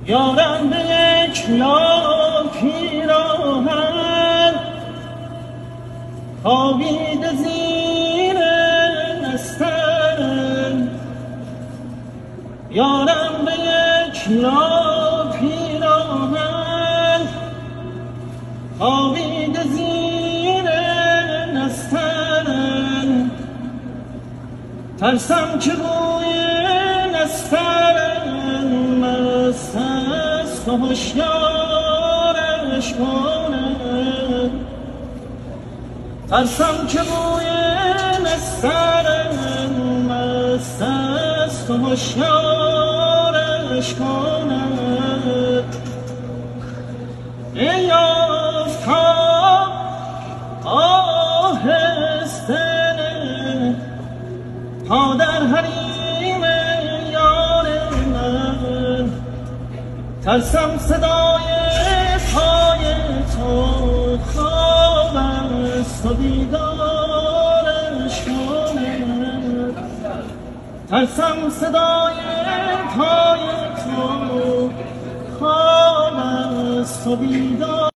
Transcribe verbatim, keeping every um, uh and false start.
یارم به یک لا پیراهن خوابیده زیر نستن، یارم به یک لا پیراهن خوابیده زیر نستن، ترسم که روی نستن مست است و هشیارش کنه، ترسم که روی نستن مست است و هشیارش کنه. ای آفتاب آهسته تا در حریم یار من، ترسم صدای پای تو خواب است و بیدارش کنه، ترسم صدای پای تو خواب است و بیدارش